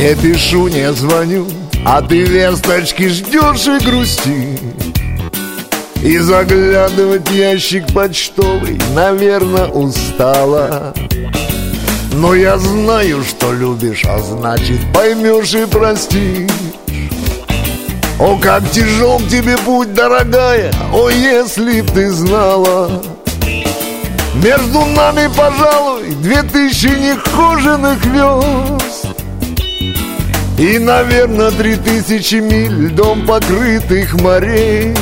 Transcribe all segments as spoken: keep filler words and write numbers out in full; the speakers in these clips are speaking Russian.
Не пишу, не звоню, а ты весточки ждешь и грусти. И заглядывать в ящик почтовый, наверное, устала. Но я знаю, что любишь, а значит поймешь и простишь. О, как тяжел к тебе путь, дорогая, о, если б ты знала. Между нами, пожалуй, две тысячи нехоженных верст. И, наверное, три тысячи миль льдом покрытых морей.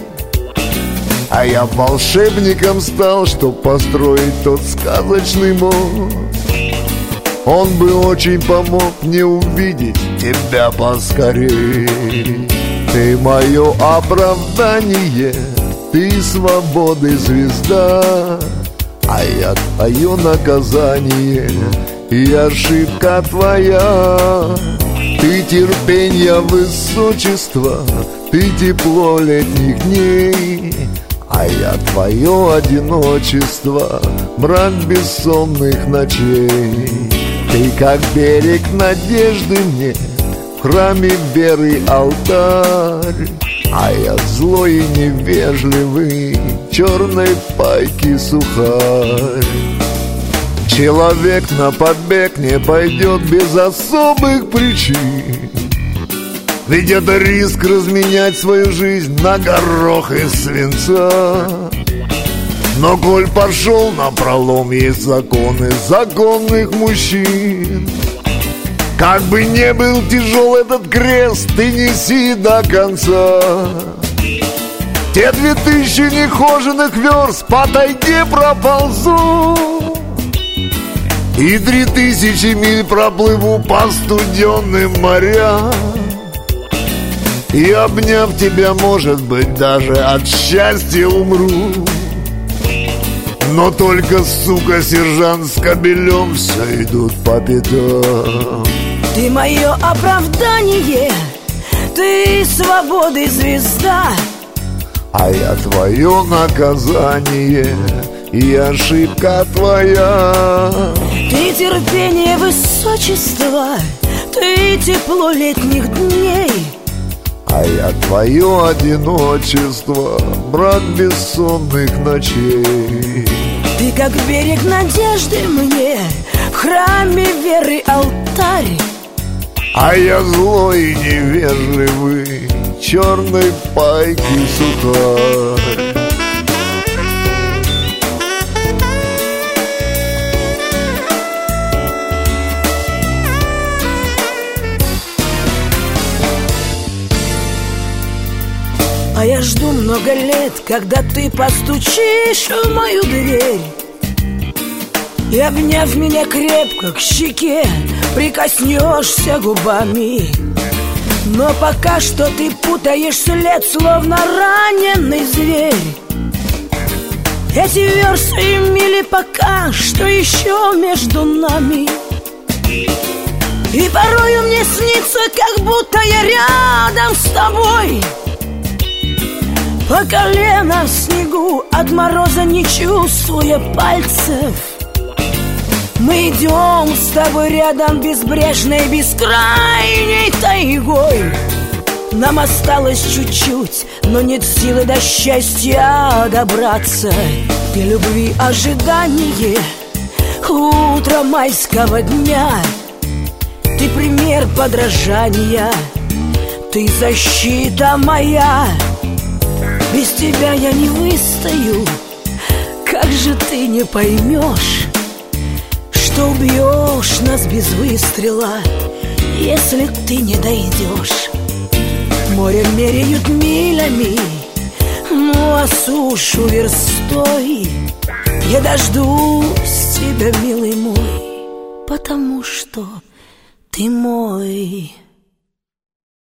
А я волшебником стал, чтоб построить тот сказочный мост. Он бы очень помог мне увидеть тебя поскорей. Ты мое оправдание, ты свободы звезда, а я твое наказание и ошибка твоя. Ты терпенье высочества, ты тепло летних дней, а я твое одиночество, мрак бессонных ночей. Ты как берег надежды мне, в храме веры алтарь, а я злой и невежливый, черной пайки сухарь. Человек на побег не пойдет без особых причин, ведь это риск разменять свою жизнь на горох из свинца. Но коль пошел напролом, есть законы законных мужчин. Как бы не был тяжел этот крест, ты неси до конца. Те две тысячи нехоженных верст по тайге проползу, и три тысячи миль проплыву по студенным морям. И обняв тебя, может быть, даже от счастья умру. Но только, сука, сержант с кобелем все идут по пятам. Ты мое оправдание, ты свободы звезда, а я твое наказание и ошибка твоя. Ты терпение высочества, ты тепло летних дней, а я твое одиночество, брат бессонных ночей. Ты как берег надежды мне, в храме веры алтарь, а я злой и невежливый, черной пайки сухарь. А я жду много лет, когда ты постучишь в мою дверь и, обняв меня крепко к щеке, прикоснешься губами. Но пока что ты путаешь след, словно раненый зверь. Эти версты и мили пока что еще между нами, и порою мне снится, как будто я рядом с тобой. По колено в снегу, от мороза не чувствуя пальцев, мы идем с тобой рядом безбрежной, бескрайней тайгой. Нам осталось чуть-чуть, но нет силы до счастья добраться. И любви ожидание, утро майского дня. Ты пример подражания, ты защита моя. Без тебя я не выстою, как же ты не поймешь, что убьешь нас без выстрела, если ты не дойдешь. Море меряют милями, ну а сушу верстой. Я дождусь тебя, милый мой, потому что ты мой.